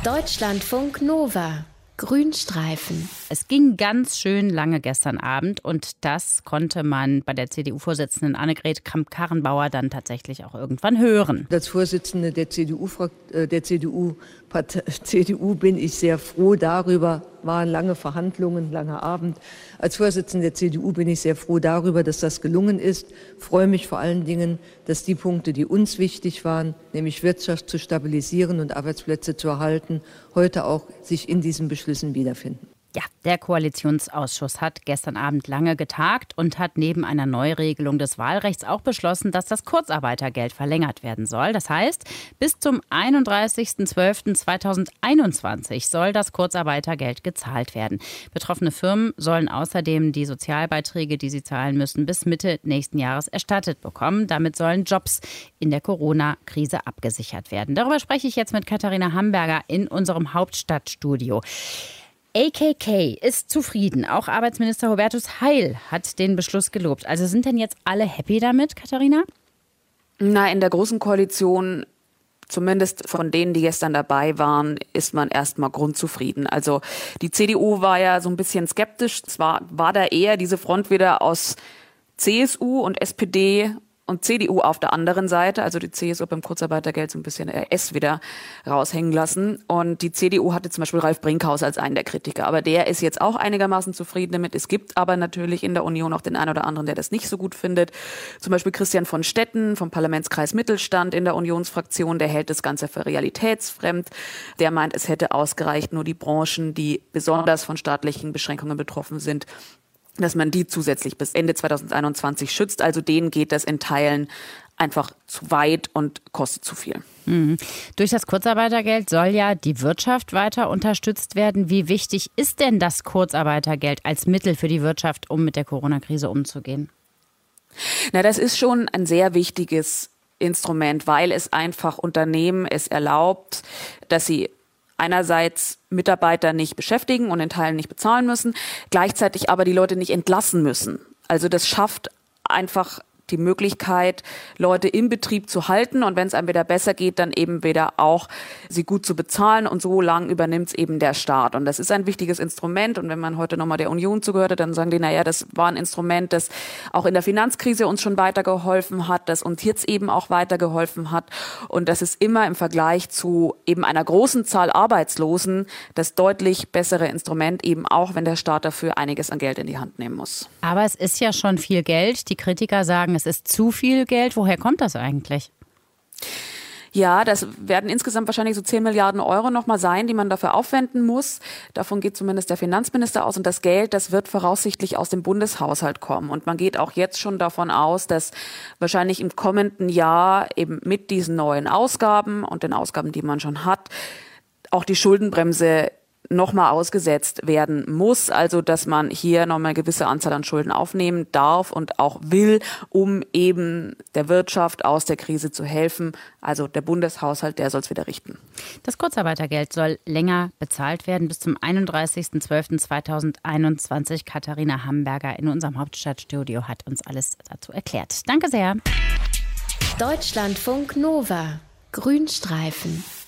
Deutschlandfunk Nova. Grünstreifen. Es ging ganz schön lange gestern Abend und das konnte man bei der CDU-Vorsitzenden Annegret Kramp-Karrenbauer dann tatsächlich auch irgendwann hören. Als Vorsitzende der CDU bin ich sehr froh darüber, waren lange Verhandlungen, langer Abend. Als Vorsitzende der CDU bin ich sehr froh darüber, dass das gelungen ist. Freue mich vor allen Dingen, dass die Punkte, die uns wichtig waren, nämlich Wirtschaft zu stabilisieren und Arbeitsplätze zu erhalten, heute auch sich in diesen Beschlüssen wiederfinden. Ja, der Koalitionsausschuss hat gestern Abend lange getagt und hat neben einer Neuregelung des Wahlrechts auch beschlossen, dass das Kurzarbeitergeld verlängert werden soll. Das heißt, bis zum 31.12.2021 soll das Kurzarbeitergeld gezahlt werden. Betroffene Firmen sollen außerdem die Sozialbeiträge, die sie zahlen müssen, bis Mitte nächsten Jahres erstattet bekommen. Damit sollen Jobs in der Corona-Krise abgesichert werden. Darüber spreche ich jetzt mit Katharina Hamberger in unserem Hauptstadtstudio. AKK ist zufrieden. Auch Arbeitsminister Hubertus Heil hat den Beschluss gelobt. Also sind denn jetzt alle happy damit, Katharina? Na, in der Großen Koalition, zumindest von denen, die gestern dabei waren, ist man erstmal grundzufrieden. Also die CDU war ja so ein bisschen skeptisch. Zwar war da eher diese Front wieder aus CSU und SPD und CDU auf der anderen Seite, also die CSU beim Kurzarbeitergeld so ein bisschen RS wieder raushängen lassen. Und die CDU hatte zum Beispiel Ralf Brinkhaus als einen der Kritiker. Aber der ist jetzt auch einigermaßen zufrieden damit. Es gibt aber natürlich in der Union auch den einen oder anderen, der das nicht so gut findet. Zum Beispiel Christian von Stetten vom Parlamentskreis Mittelstand in der Unionsfraktion. Der hält das Ganze für realitätsfremd. Der meint, es hätte ausgereicht, nur die Branchen, die besonders von staatlichen Beschränkungen betroffen sind, dass man die zusätzlich bis Ende 2021 schützt. Also denen geht das in Teilen einfach zu weit und kostet zu viel. Mhm. Durch das Kurzarbeitergeld soll ja die Wirtschaft weiter unterstützt werden. Wie wichtig ist denn das Kurzarbeitergeld als Mittel für die Wirtschaft, um mit der Corona-Krise umzugehen? Na, das ist schon ein sehr wichtiges Instrument, weil es einfach Unternehmen es erlaubt, dass sie einerseits Mitarbeiter nicht beschäftigen und in Teilen nicht bezahlen müssen, gleichzeitig aber die Leute nicht entlassen müssen. Also das schafft einfach die Möglichkeit, Leute im Betrieb zu halten und wenn es einem wieder besser geht, dann eben wieder auch sie gut zu bezahlen und so lang übernimmt es eben der Staat. Und das ist ein wichtiges Instrument und wenn man heute nochmal der Union zugehört hat, dann sagen die, naja, das war ein Instrument, das auch in der Finanzkrise uns schon weitergeholfen hat, das uns jetzt eben auch weitergeholfen hat und das ist immer im Vergleich zu eben einer großen Zahl Arbeitslosen das deutlich bessere Instrument, eben auch wenn der Staat dafür einiges an Geld in die Hand nehmen muss. Aber es ist ja schon viel Geld. Die Kritiker sagen, es ist zu viel Geld. Woher kommt das eigentlich? Ja, das werden insgesamt wahrscheinlich so 10 Milliarden Euro nochmal sein, die man dafür aufwenden muss. Davon geht zumindest der Finanzminister aus. Und das Geld, das wird voraussichtlich aus dem Bundeshaushalt kommen. Und man geht auch jetzt schon davon aus, dass wahrscheinlich im kommenden Jahr eben mit diesen neuen Ausgaben und den Ausgaben, die man schon hat, auch die Schuldenbremse nochmal ausgesetzt werden muss, also dass man hier nochmal eine gewisse Anzahl an Schulden aufnehmen darf und auch will, um eben der Wirtschaft aus der Krise zu helfen. Also der Bundeshaushalt, der soll es wieder richten. Das Kurzarbeitergeld soll länger bezahlt werden, bis zum 31.12.2021. Katharina Hamberger in unserem Hauptstadtstudio hat uns alles dazu erklärt. Danke sehr. Deutschlandfunk Nova. Grünstreifen.